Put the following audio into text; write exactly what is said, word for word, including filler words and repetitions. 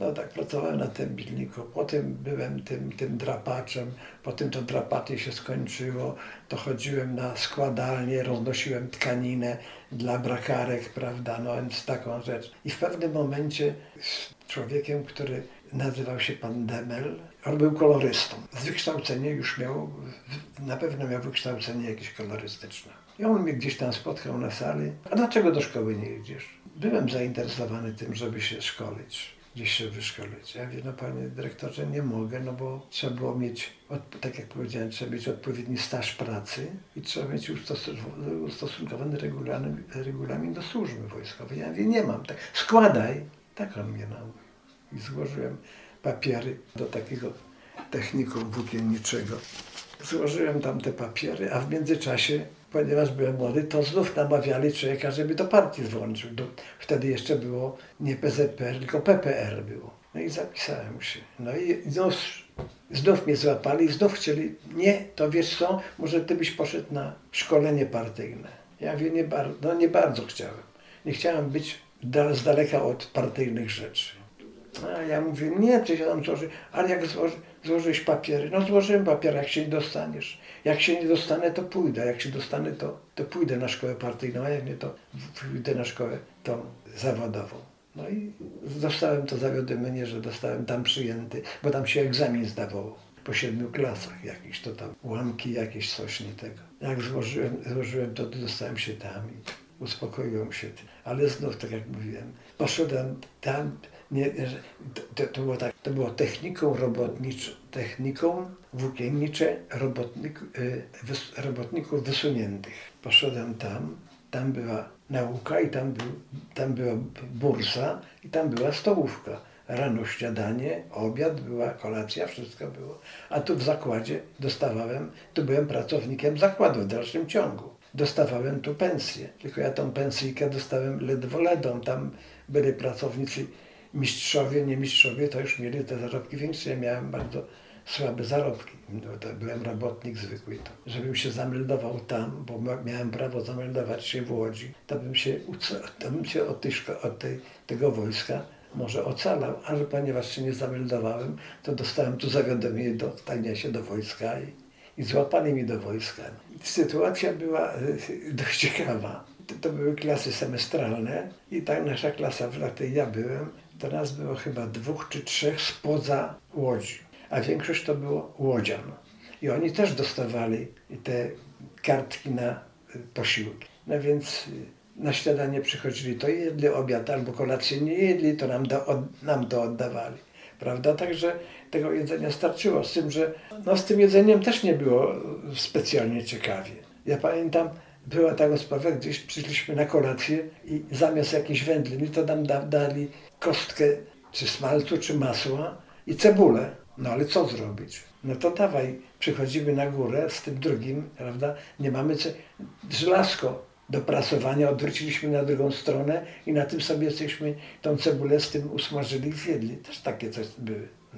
No tak, pracowałem na tębilniku, potem byłem tym, tym drapaczem, potem to drapanie się skończyło, to chodziłem na składalnię, roznosiłem tkaninę dla brakarek, prawda, no więc taką rzecz. I w pewnym momencie z człowiekiem, który nazywał się pan Demel, on był kolorystą. Z wykształcenia już miał, na pewno miał wykształcenie jakieś kolorystyczne. I on mnie gdzieś tam spotkał na sali. A dlaczego do szkoły nie idziesz? Byłem zainteresowany tym, żeby się szkolić, gdzieś się wyszkolić. Ja mówię, no panie dyrektorze, nie mogę, no bo trzeba było mieć, tak jak powiedziałem, trzeba mieć odpowiedni staż pracy i trzeba mieć ustosunkowany regulamin, regulamin do służby wojskowej. Ja mówię, nie mam, tak, składaj. Tak on mnie nauczył. I złożyłem papiery do takiego technikum włókienniczego. Złożyłem tam te papiery, a w międzyczasie, ponieważ byłem młody, to znów namawiali człowieka, żeby do partii włączył. Do, wtedy jeszcze było nie P Z P R, tylko P P R było. No i zapisałem się. No i znów, znów mnie złapali i znów chcieli, nie, to wiesz co, może ty byś poszedł na szkolenie partyjne. Ja mówię, nie, bar- no nie bardzo chciałem. Nie chciałem być z daleka od partyjnych rzeczy. A ja mówię, nie, ty się tam złoży, ale jak złoży, złożyłeś papiery? No złożyłem papiery, jak się nie dostaniesz. Jak się nie dostanę, to pójdę, jak się dostanę, to, to pójdę na szkołę partyjną, a jak nie, to pójdę na szkołę tą zawodową. No i dostałem to zawiadomienie, że dostałem tam przyjęty, bo tam się egzamin zdawało po siedmiu klasach jakiś, to tam ułamki jakieś, coś nie tego. Jak złożyłem, złożyłem to, to dostałem się tam i uspokoiłem się tym. Ale znów, tak jak mówiłem, poszedłem tam, nie, to, to, było tak, to było technikum robotnicze, technikum włókiennicze robotnik, y, wys, robotników wysuniętych. Poszedłem tam, tam była nauka i tam, był, tam była bursa i tam była stołówka. Rano śniadanie, obiad, była kolacja, wszystko było. A tu w zakładzie dostawałem, tu byłem pracownikiem zakładu w dalszym ciągu. Dostawałem tu pensję, tylko ja tą pensyjkę dostałem ledwo ledą. Tam byli pracownicy, mistrzowie, nie mistrzowie, to już mieli te zarobki większe. Ja miałem bardzo słabe zarobki. No, to byłem robotnik zwykły. To, żebym się zameldował tam, bo miałem prawo zameldować się w Łodzi, to bym się, to bym się od, tej, od tej, tego wojska może ocalał, ale ponieważ się nie zameldowałem, to dostałem tu zawiadomienie do stania się do wojska i, i złapali mnie do wojska. Sytuacja była dość ciekawa. To, to były klasy semestralne i ta nasza klasa, w której ja byłem, to nas było chyba dwóch czy trzech spoza Łodzi, a większość to było łodzian. I oni też dostawali te kartki na posiłki. No więc na śniadanie przychodzili, to jedli obiad albo kolację nie jedli, to nam, do, od, nam to oddawali. Prawda? Także tego jedzenia starczyło. Z tym, że no, z tym jedzeniem też nie było specjalnie ciekawie. Ja pamiętam, była taka sprawa, gdzieś przyszliśmy na kolację i zamiast jakiejś wędliny to nam da, dali kostkę czy smalcu, czy masła i cebulę. No ale co zrobić? No to dawaj, przychodzimy na górę z tym drugim, prawda? Nie mamy ce... żelazko do prasowania, odwróciliśmy na drugą stronę i na tym sobie jesteśmy tą cebulę z tym usmażyli i zjedli. Też takie coś były.